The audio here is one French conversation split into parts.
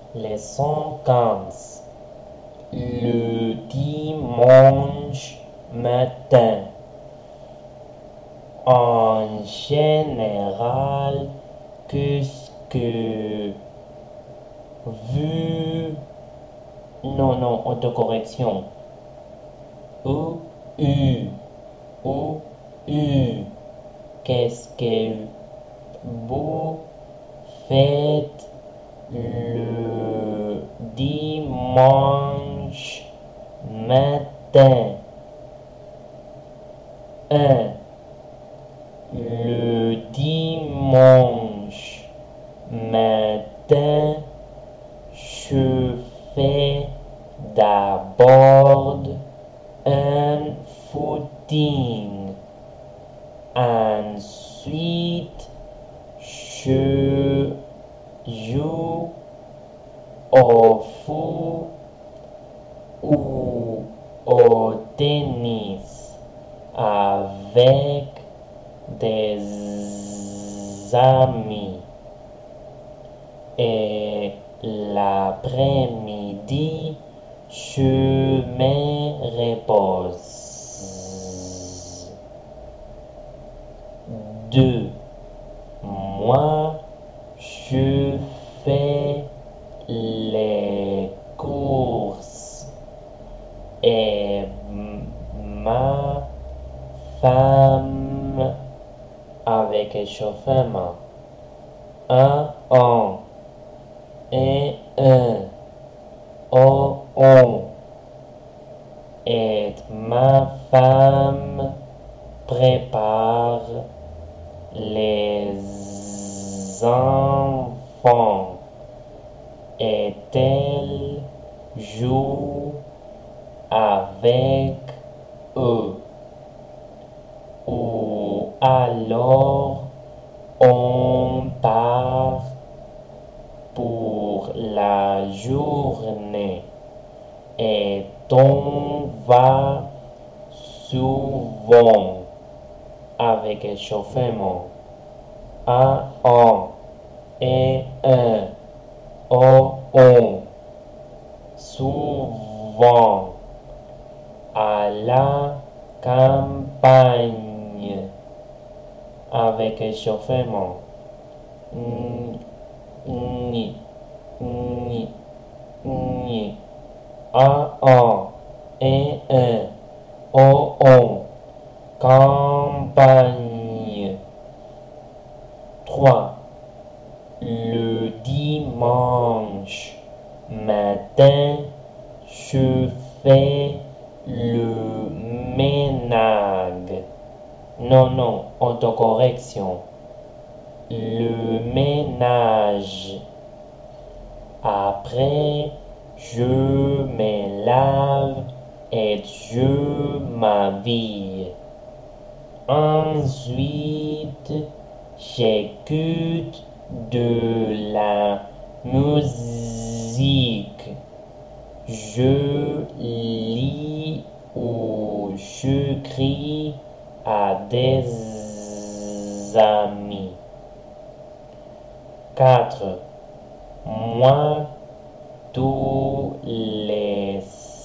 Leçon 15. Le dimanche matin. En général, qu'est-ce que vu... Non, autocorrection. Ou, u, ou, u. Qu'est-ce que vous faites le dimanche matin? 1. Le dimanche matin, je fais d'abord un footing. Ensuite, je joue au foot ou au tennis avec des amis. Et l'après-midi, je me repose. 2. Moi, je fais les courses et ma femme avec échauffement. 1 et 1 on et ma femme prépare les enfants et elle joue avec eux. Ou alors on part pour la journée et on va souvent avec échauffement. 1 et 1 on souvent à la campagne avec échauffement. Ni 1 et 1 on campagne. 3. Le dimanche matin, je fais le ménage. Non, autocorrection. Le ménage. Après, je me lave et je m'habille. Ensuite, j'écoute de la musique. Je lis ou j'écris à des amis. 4. Moi, tous les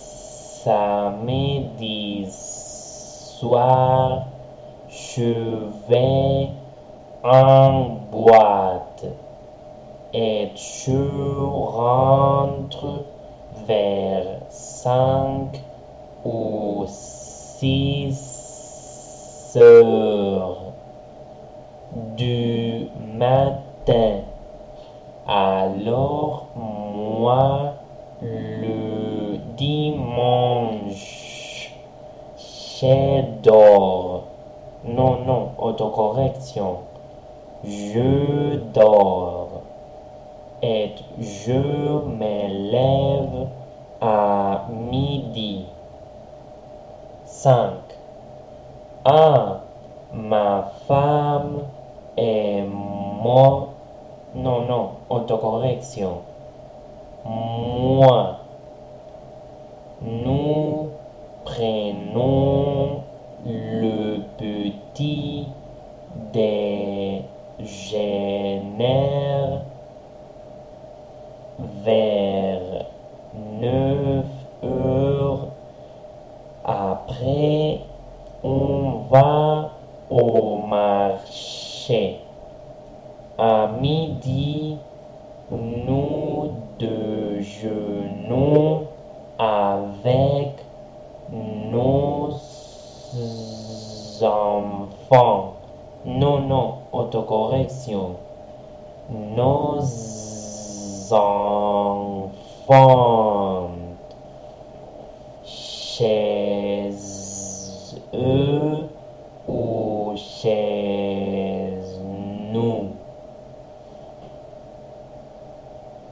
samedis soirs, je vais en boîte et je rentre vers 5 ou 6 heures du matin. Alors moi, le dimanche, j'adore. Non, autocorrection. Je dors et je me lève à midi. 5. Ma femme et moi. Non, autocorrection. Moi, nous prenons le petit déjeuner vers 9 heures. Après, on va au marché. À midi, nous déjeunons avec nos enfants. Non, non, autocorrection. Nos enfants. Chez eux ou chez